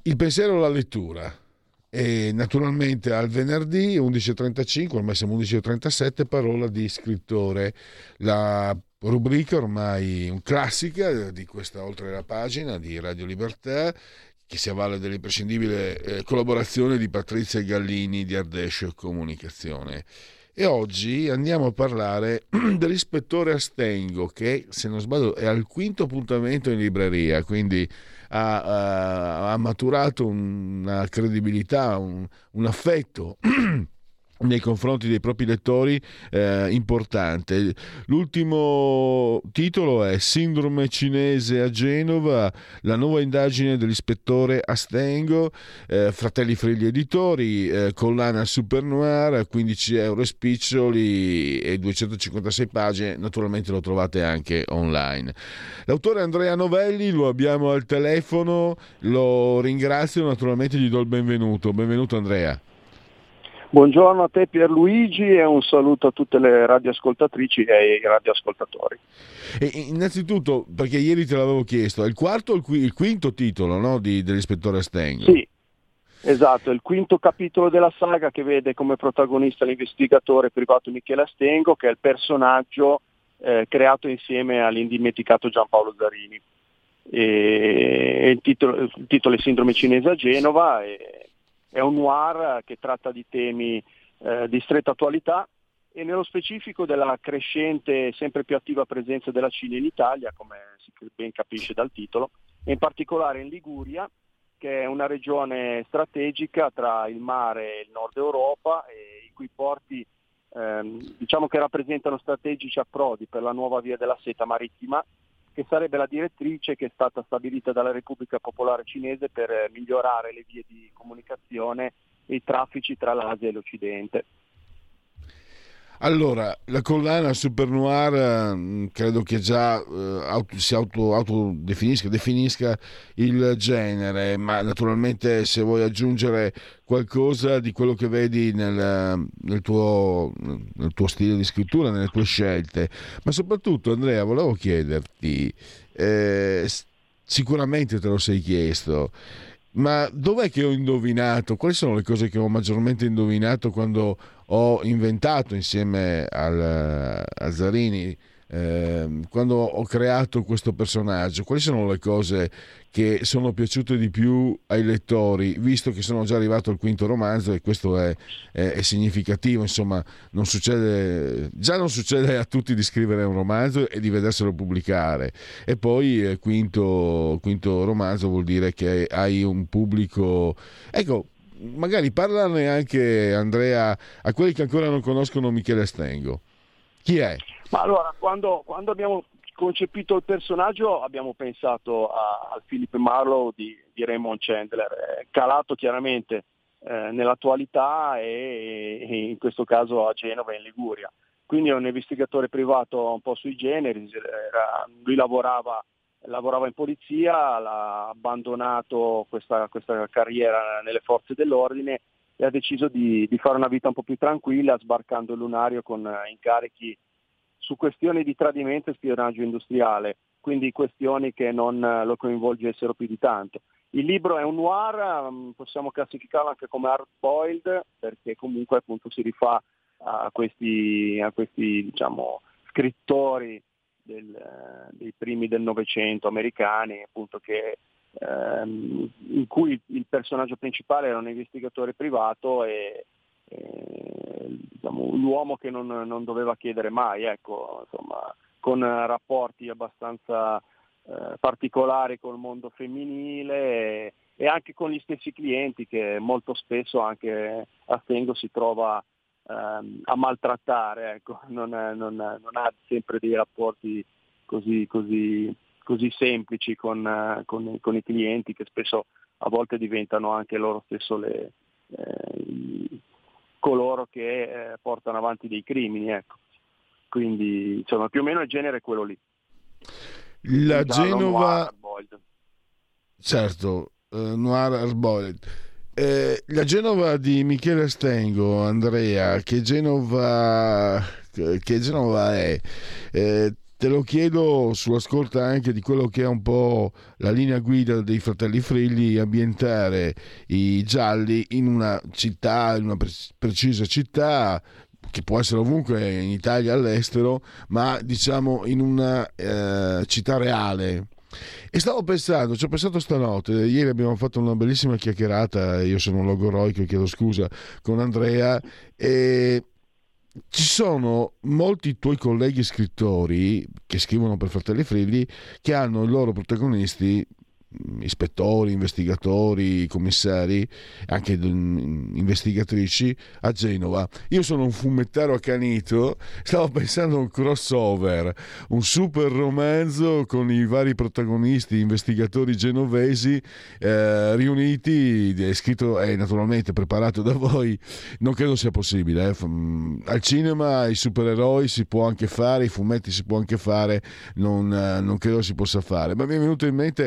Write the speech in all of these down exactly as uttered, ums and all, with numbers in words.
Il pensiero alla lettura. E naturalmente al venerdì undici e trentacinque, ormai siamo undici e trentasette, parola di scrittore, la rubrica ormai un classica di questa Oltre la pagina di Radio Libertà, che si avvale dell'imprescindibile eh, collaborazione di Patrizia Gallini di Ardescio Comunicazione. E oggi andiamo a parlare dell'ispettore Astengo, che se non sbaglio è al quinto appuntamento in libreria, quindi ha, ha- ha maturato una credibilità, un, un affetto nei confronti dei propri lettori eh, importante. L'ultimo titolo è Sindrome cinese a Genova, la nuova indagine dell'ispettore Astengo, eh, Fratelli Fregli Editori, eh, collana Super Noir, quindici euro e spiccioli e duecentocinquantasei pagine, naturalmente lo trovate anche online. L'autore Andrea Novelli lo abbiamo al telefono, lo ringrazio, naturalmente gli do il benvenuto. Benvenuto Andrea. Buongiorno a te Pierluigi e un saluto a tutte le radioascoltatrici e i radioascoltatori. E innanzitutto, perché ieri te l'avevo chiesto, è il quarto o il, qui- il quinto titolo, no, di, dell'ispettore Astengo? Sì, esatto, è il quinto capitolo della saga che vede come protagonista l'investigatore privato Michele Astengo, che è il personaggio eh, creato insieme all'indimenticato Giampaolo Zarini. E il, titolo, il titolo è Sindrome cinese a Genova. E È un noir che tratta di temi eh, di stretta attualità e nello specifico della crescente e sempre più attiva presenza della Cina in Italia, come si ben capisce dal titolo, e in particolare in Liguria, che è una regione strategica tra il mare e il nord Europa, e i cui porti ehm, diciamo che rappresentano strategici approdi per la nuova via della seta marittima, che sarebbe la direttrice che è stata stabilita dalla Repubblica Popolare Cinese per eh, migliorare le vie di comunicazione e i traffici tra l'Asia e l'Occidente. Allora, la collana Super Noir eh, credo che già eh, auto, si auto, autodefinisca, definisca il genere, ma naturalmente se vuoi aggiungere qualcosa di quello che vedi nel, nel, tuo, nel tuo stile di scrittura, nelle tue scelte, ma soprattutto Andrea, volevo chiederti, eh, sicuramente te lo sei chiesto, ma dov'è che ho indovinato? Quali sono le cose che ho maggiormente indovinato quando ho inventato insieme al, a Zarini, eh, quando ho creato questo personaggio? Quali sono le cose che sono piaciute di più ai lettori, visto che sono già arrivato al quinto romanzo e questo è, è, è significativo, insomma, non succede, già non succede a tutti di scrivere un romanzo e di vederselo pubblicare, e poi eh, quinto, quinto romanzo vuol dire che hai un pubblico, ecco, magari parlane anche Andrea a quelli che ancora non conoscono Michele Astengo. Chi è? Ma allora, quando, quando abbiamo concepito il personaggio abbiamo pensato a, al Philip Marlowe di, di Raymond Chandler, eh, calato chiaramente eh, nell'attualità e, e in questo caso a Genova e in Liguria. Quindi è un investigatore privato un po' sui generis, era, lui lavorava, lavorava in polizia, ha abbandonato questa, questa carriera nelle forze dell'ordine e ha deciso di, di fare una vita un po' più tranquilla, sbarcando il lunario con eh, incarichi su questioni di tradimento e spionaggio industriale, quindi questioni che non lo coinvolgessero più di tanto. Il libro è un noir, possiamo classificarlo anche come hard boiled, perché comunque appunto si rifà a questi, a questi diciamo, scrittori del, dei primi del Novecento americani, appunto che ehm, in cui il personaggio principale era un investigatore privato e Eh, diciamo, l'uomo che non, non doveva chiedere mai, ecco, insomma, con rapporti abbastanza eh, particolari col mondo femminile e, e anche con gli stessi clienti che molto spesso anche Astengo si trova ehm, a maltrattare, ecco, non, è, non, è, non ha sempre dei rapporti così, così, così semplici con, con, con i clienti, che spesso a volte diventano anche loro stesso le eh, coloro che eh, portano avanti dei crimini, ecco. Quindi insomma più o meno il genere è quello lì. La Giallo, Genova, noir, certo, eh, Noir Arboiled. Eh, la Genova di Michele Astengo, Andrea, che Genova, che Genova è? Eh, te lo chiedo sulla scorta anche di quello che è un po' la linea guida dei Fratelli Frilli, ambientare i gialli in una città, in una pre- precisa città, che può essere ovunque in Italia, all'estero, ma diciamo in una eh, città reale. E stavo pensando, ci ho pensato stanotte, ieri abbiamo fatto una bellissima chiacchierata, io sono un logoroico, chiedo scusa, con Andrea, e ci sono molti tuoi colleghi scrittori che scrivono per Fratelli Frilli che hanno i loro protagonisti, ispettori, investigatori, commissari, anche investigatrici a Genova. Io sono un fumettaro accanito, stavo pensando a un crossover, un super romanzo con i vari protagonisti, investigatori genovesi eh, riuniti, è scritto e naturalmente preparato da voi. Non credo sia possibile. Eh. Al cinema i supereroi si può anche fare, i fumetti si può anche fare, non, non credo si possa fare. Ma mi è venuto in mente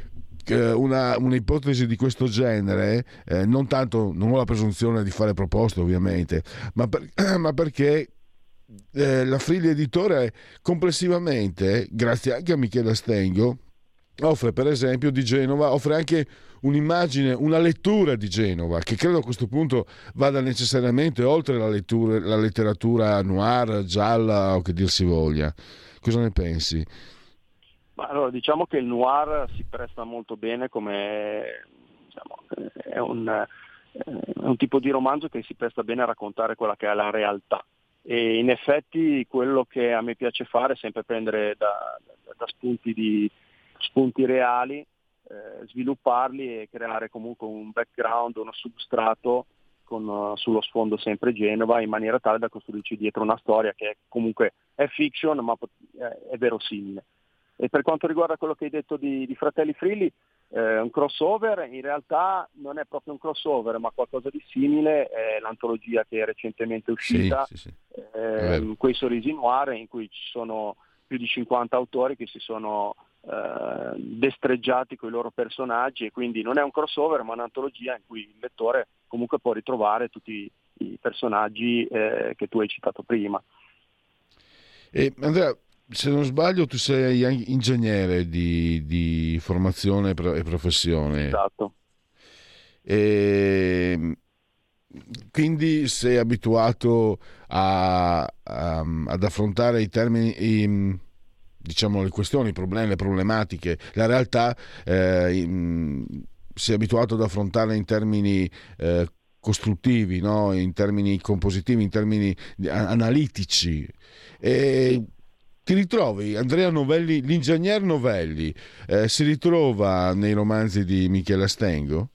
Una, un'ipotesi di questo genere, eh, non tanto, non ho la presunzione di fare proposte ovviamente, ma, per, ma perché eh, la Frilli Editore complessivamente, grazie anche a Michele Stengo, offre per esempio di Genova, offre anche un'immagine, una lettura di Genova, che credo a questo punto vada necessariamente oltre la, lettura, la letteratura noir, gialla o che dir si voglia. Cosa ne pensi? Ma allora, diciamo che il noir si presta molto bene come, diciamo, è un, è un tipo di romanzo che si presta bene a raccontare quella che è la realtà, e in effetti quello che a me piace fare è sempre prendere da, da, da spunti, di, spunti reali, eh, svilupparli e creare comunque un background, uno substrato con, uh, sullo sfondo sempre Genova, in maniera tale da costruirci dietro una storia che comunque è fiction ma è, è verosimile. E per quanto riguarda quello che hai detto di, di Fratelli Frilli, eh, un crossover in realtà non è proprio un crossover, ma qualcosa di simile, è l'antologia che è recentemente uscita, sì, sì, sì. Eh, Quei sorrisi noir, in cui ci sono più di cinquanta autori che si sono eh, destreggiati con i loro personaggi, e quindi non è un crossover ma un'antologia in cui il lettore comunque può ritrovare tutti i personaggi eh, che tu hai citato prima. E Andrea, se non sbaglio, tu sei ingegnere di, di formazione e professione. Esatto. E quindi sei abituato a, a, ad affrontare i termini, i, diciamo le questioni, i problemi, le problematiche, la realtà, eh, in, sei abituato ad affrontarle in termini eh, costruttivi, no? In termini compositivi, in termini analitici. E ti ritrovi Andrea Novelli, l'ingegner Novelli, eh, si ritrova nei romanzi di Michele Stengo?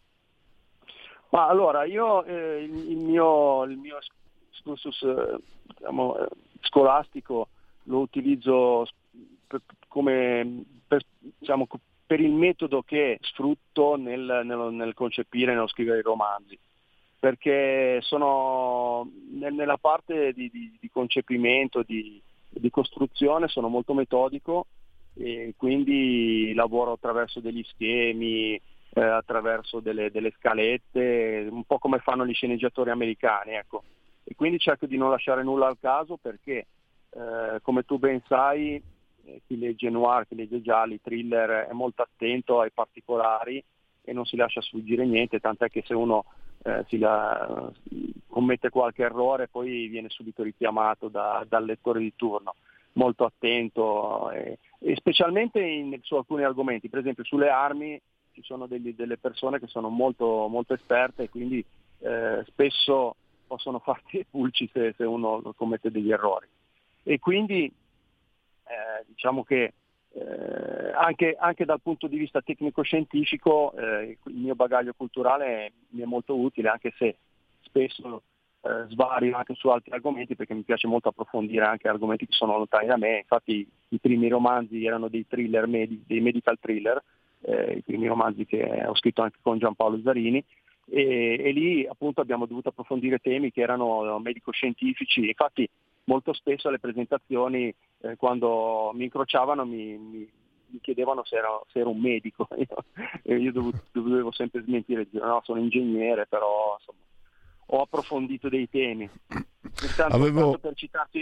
Ma allora, io eh, il, il mio, il mio excursus eh, diciamo, eh, scolastico lo utilizzo per, come per, diciamo, per il metodo che sfrutto nel, nel, nel concepire e nello scrivere i romanzi, perché sono nella parte di, di, di concepimento, di, di costruzione, sono molto metodico, e quindi lavoro attraverso degli schemi, eh, attraverso delle, delle scalette, un po' come fanno gli sceneggiatori americani, ecco. E quindi cerco di non lasciare nulla al caso, perché eh, come tu ben sai, eh, chi legge noir, chi legge gialli, thriller, è molto attento ai particolari e non si lascia sfuggire niente, tant'è che se uno eh, si la, commette qualche errore poi viene subito richiamato da, dal lettore di turno, molto attento, eh, e specialmente in, su alcuni argomenti, per esempio sulle armi ci sono degli, delle persone che sono molto, molto esperte, e quindi eh, spesso possono farti le pulci se, se uno commette degli errori. E quindi eh, diciamo che eh, anche, anche dal punto di vista tecnico-scientifico eh, il mio bagaglio culturale mi è molto utile, anche se spesso eh, svario anche su altri argomenti, perché mi piace molto approfondire anche argomenti che sono lontani da me. Infatti i primi romanzi erano dei thriller, medi, dei medical thriller, eh, i primi romanzi che ho scritto anche con Giampaolo Zarini, e, e lì appunto abbiamo dovuto approfondire temi che erano medico-scientifici. Infatti molto spesso alle presentazioni eh, quando mi incrociavano mi, mi, mi chiedevano se ero, se ero un medico, e io dovevo, dovevo sempre smentire, dire no, sono ingegnere, però insomma ho approfondito dei temi. Intanto, Avevo... per citarti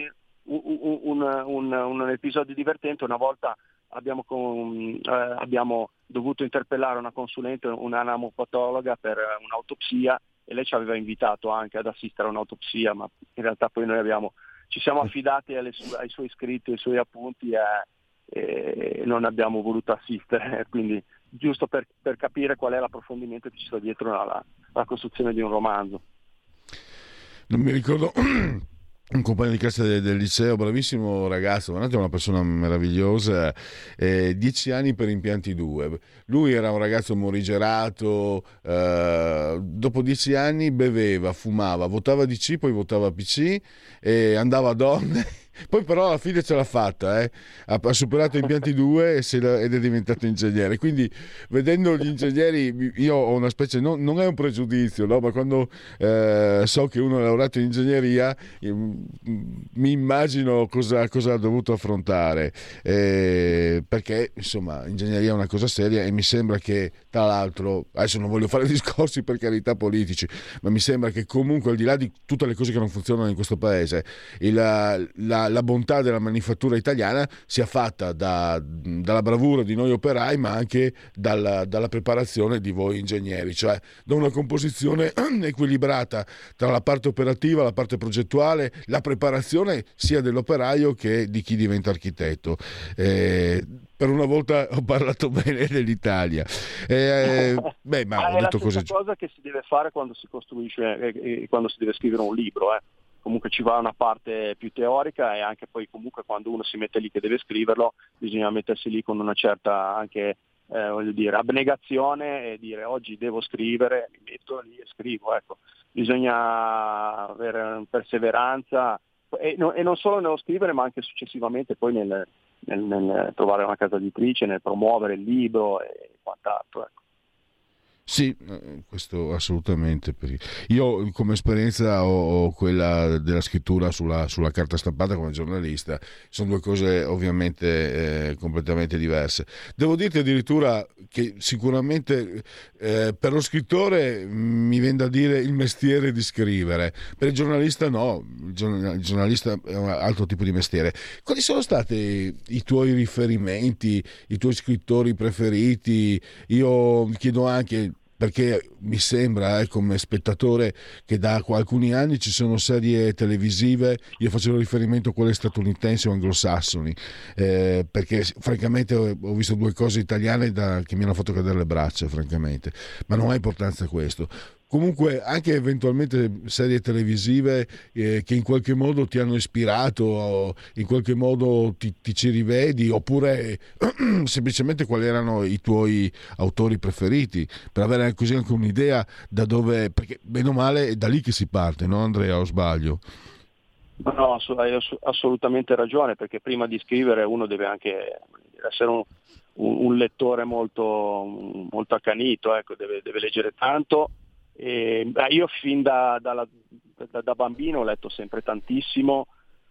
un, un, un, un episodio divertente. Una volta abbiamo, con, eh, abbiamo dovuto interpellare una consulente, un'anamopatologa per un'autopsia, e lei ci aveva invitato anche ad assistere a un'autopsia, ma in realtà poi noi abbiamo, ci siamo affidati alle su, ai suoi scritti, ai suoi appunti, e, e non abbiamo voluto assistere, quindi giusto per, per capire qual è l'approfondimento che ci sta dietro alla, alla costruzione di un romanzo. Non mi ricordo un compagno di classe del, del liceo, bravissimo ragazzo, veramente una persona meravigliosa, eh, dieci anni per impianti due. Lui era un ragazzo morigerato, eh, dopo dieci anni beveva, fumava, votava D C, poi votava P C e andava a donne. Poi però alla fine ce l'ha fatta, eh? ha, ha superato impianti due e se la, ed è diventato ingegnere. Quindi vedendo gli ingegneri io ho una specie, no, non è un pregiudizio, no? Ma quando eh, so che uno è laureato in ingegneria mi immagino cosa, cosa ha dovuto affrontare, eh, perché insomma ingegneria è una cosa seria e mi sembra che tra l'altro, adesso non voglio fare discorsi per carità politici, ma mi sembra che comunque al di là di tutte le cose che non funzionano in questo paese, il, la la bontà della manifattura italiana sia fatta da, dalla bravura di noi operai, ma anche dalla, dalla preparazione di voi ingegneri, cioè da una composizione equilibrata tra la parte operativa, la parte progettuale, la preparazione sia dell'operaio che di chi diventa architetto. Eh, per una volta ho parlato bene dell'Italia. Eh, beh, ma ho è la detto stessa cose. cosa che si deve fare quando si costruisce e quando si deve scrivere un libro, eh. Comunque ci va una parte più teorica, e anche poi comunque quando uno si mette lì che deve scriverlo bisogna mettersi lì con una certa anche eh, voglio dire abnegazione e dire oggi devo scrivere, mi metto lì e scrivo, ecco. Bisogna avere perseveranza e, no, e non solo nello scrivere ma anche successivamente poi nel, nel, nel trovare una casa editrice, nel promuovere il libro e quant'altro, ecco. Sì, questo assolutamente. Io come esperienza ho, ho quella della scrittura sulla, sulla carta stampata come giornalista, sono due cose ovviamente eh, completamente diverse. Devo dirti addirittura che sicuramente eh, per lo scrittore mi viene da dire il mestiere di scrivere, per il giornalista no, il giornalista è un altro tipo di mestiere. Quali sono stati i tuoi riferimenti, i tuoi scrittori preferiti? Io chiedo anche, perché mi sembra eh, come spettatore che da alcuni anni ci sono serie televisive, io facevo riferimento a quelle statunitensi o anglosassoni, eh, perché francamente ho, ho visto due cose italiane da, che mi hanno fatto cadere le braccia, francamente, ma non ha importanza questo. Comunque anche eventualmente serie televisive eh, che in qualche modo ti hanno ispirato, o in qualche modo ti, ti ci rivedi, oppure semplicemente quali erano i tuoi autori preferiti, per avere così anche un'idea da dove, perché bene o male è da lì che si parte, no Andrea, o sbaglio? No, hai assolutamente ragione, perché prima di scrivere uno deve anche essere un, un lettore molto, molto accanito, ecco, deve, deve leggere tanto. E, beh, io fin da, da, da, da bambino ho letto sempre tantissimo,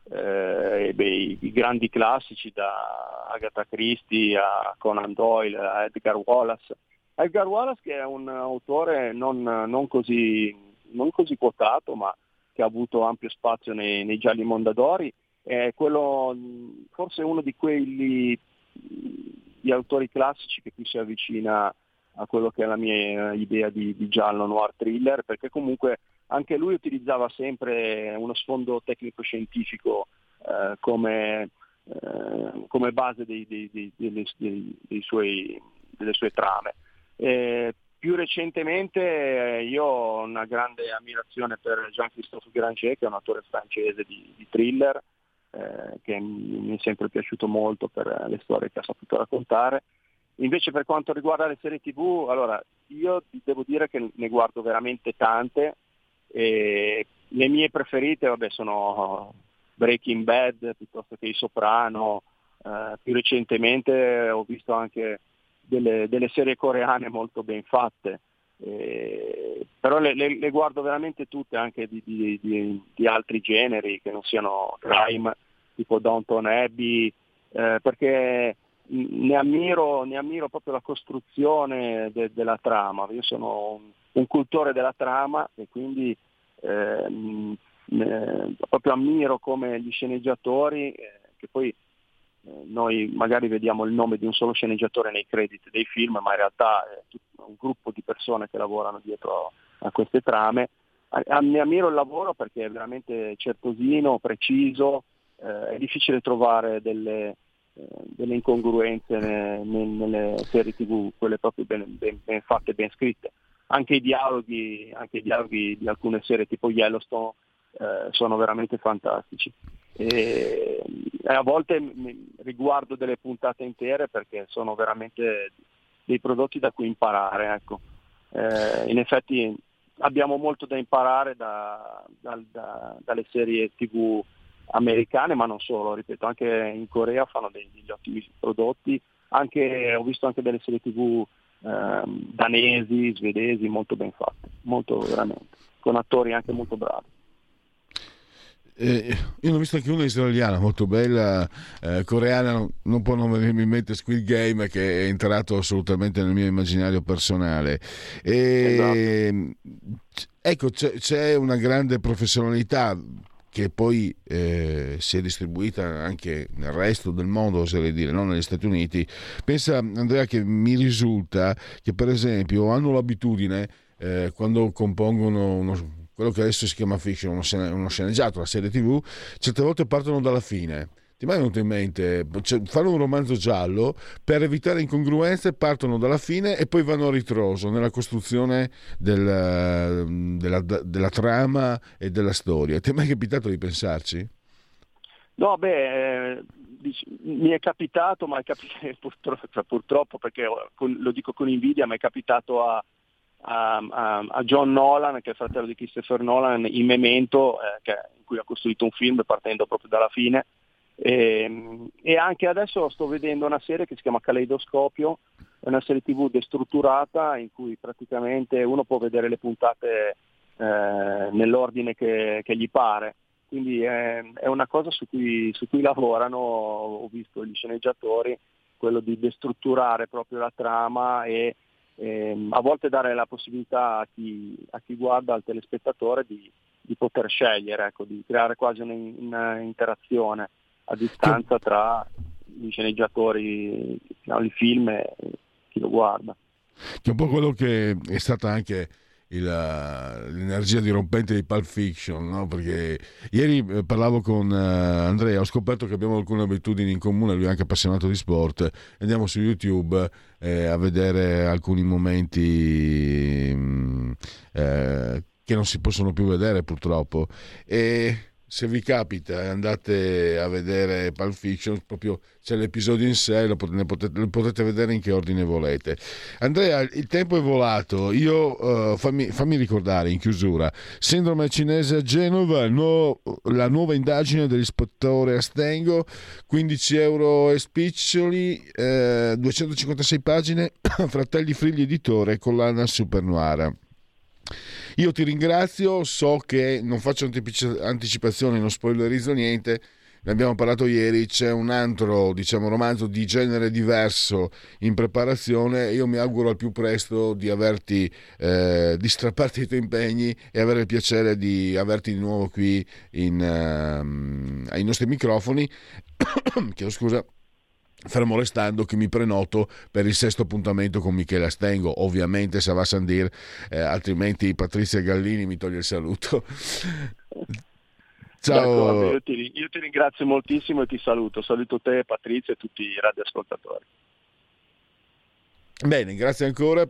eh, e, beh, i, i grandi classici, da Agatha Christie a Conan Doyle a Edgar Wallace. Edgar Wallace, che è un autore non, non, così, non così quotato, ma che ha avuto ampio spazio nei, nei gialli Mondadori, è quello, forse uno di quelli gli autori classici che più si avvicina a quello che è la mia idea di, di giallo noir thriller, perché comunque anche lui utilizzava sempre uno sfondo tecnico-scientifico eh, come, eh, come base dei, dei, dei, dei, dei, dei suoi, delle sue trame. Eh, più recentemente eh, io ho una grande ammirazione per Jean-Christophe Granger, che è un autore francese di, di thriller, eh, che mi è sempre piaciuto molto per le storie che ha saputo raccontare. Invece per quanto riguarda le serie tivù, allora io devo dire che ne guardo veramente tante, e le mie preferite vabbè, sono Breaking Bad piuttosto che I Soprano, eh, più recentemente ho visto anche delle, delle serie coreane molto ben fatte, eh, però le, le, le guardo veramente tutte, anche di, di, di, di altri generi che non siano crime, tipo Downton Abbey, eh, perché ne ammiro, ne ammiro proprio la costruzione de, della trama. Io sono un, un cultore della trama, e quindi eh, eh, proprio ammiro come gli sceneggiatori, eh, che poi eh, noi magari vediamo il nome di un solo sceneggiatore nei credit dei film, ma in realtà è tutto un gruppo di persone che lavorano dietro a queste trame. A, a, ne ammiro il lavoro perché è veramente certosino, preciso, eh, è difficile trovare delle, eh, delle incongruenze ne, ne, nelle serie tivù, quelle proprio ben, ben, ben fatte, ben scritte. Anche i dialoghi, anche i dialoghi di alcune serie tipo Yellowstone eh, sono veramente fantastici. E, e a volte mi riguardo delle puntate intere perché sono veramente dei prodotti da cui imparare, ecco. Eh, in effetti abbiamo molto da imparare da, da, da, dalle serie tivù americane, ma non solo, ripeto, anche in Corea fanno dei, degli ottimi prodotti, anche, ho visto anche delle serie tivù ehm, danesi, svedesi, molto ben fatte, molto veramente, con attori anche molto bravi. Eh, io ne ho visto anche una israeliana molto bella, eh, coreana, non, non può non venirmi in mente Squid Game, che è entrato assolutamente nel mio immaginario personale. E, esatto. Ecco, c'è, c'è una grande professionalità che poi eh, si è distribuita anche nel resto del mondo, oserei dire, non negli Stati Uniti. Pensa, Andrea, che mi risulta che per esempio hanno l'abitudine, eh, quando compongono uno quello che adesso si chiama fiction, uno, scene, uno sceneggiato, la serie tivù, certe volte partono dalla fine. Ti è mai venuto in mente, cioè, fanno un romanzo giallo, per evitare incongruenze partono dalla fine e poi vanno a ritroso nella costruzione del, della, della trama e della storia. Ti è mai capitato di pensarci? No, beh, eh, mi è capitato, ma è capitato, purtroppo, cioè, purtroppo perché con, lo dico con invidia, mi è capitato a A, a, a John Nolan, che è il fratello di Christopher Nolan, in Memento, eh, che, in cui ha costruito un film partendo proprio dalla fine, e, e anche adesso sto vedendo una serie che si chiama Caleidoscopio, è una serie tivù destrutturata in cui praticamente uno può vedere le puntate eh, nell'ordine che, che gli pare, quindi è, è una cosa su cui, su cui lavorano, ho visto gli sceneggiatori, quello di destrutturare proprio la trama e Eh, a volte dare la possibilità a chi, a chi guarda, al telespettatore, di, di poter scegliere, ecco, di creare quasi un'interazione a distanza tra gli sceneggiatori, no, il film e chi lo guarda. Che è un po' quello che è stata anche il, l'energia dirompente di Pulp Fiction, no? Perché ieri parlavo con uh, Andrea, ho scoperto che abbiamo alcune abitudini in comune, lui è anche appassionato di sport, andiamo su YouTube eh, a vedere alcuni momenti mh, eh, che non si possono più vedere purtroppo, e se vi capita andate a vedere Pulp Fiction, proprio c'è l'episodio in sé, lo potete, potete, lo potete vedere in che ordine volete. Andrea, il tempo è volato, io uh, fammi, fammi ricordare in chiusura: sindrome cinese a Genova, no, la nuova indagine dell'ispettore Astengo, quindici euro e spiccioli, eh, duecentocinquantasei pagine, Fratelli Frigli editore, collana Supernoara. Io ti ringrazio, so che non faccio anticipazioni, non spoilerizzo niente, ne abbiamo parlato ieri, c'è un altro, diciamo, romanzo di genere diverso in preparazione. Io mi auguro al più presto di averti, eh, di strapparti i tuoi impegni e avere il piacere di averti di nuovo qui in, uh, ai nostri microfoni. Chiedo scusa. Fermo restando che mi prenoto per il sesto appuntamento con Michele Astengo, ovviamente se va a Sandir, eh, altrimenti Patrizia Gallini mi toglie il saluto. Ciao. Io ti, io ti ringrazio moltissimo e ti saluto. Saluto te, Patrizia, e tutti i radioascoltatori. Bene, grazie ancora.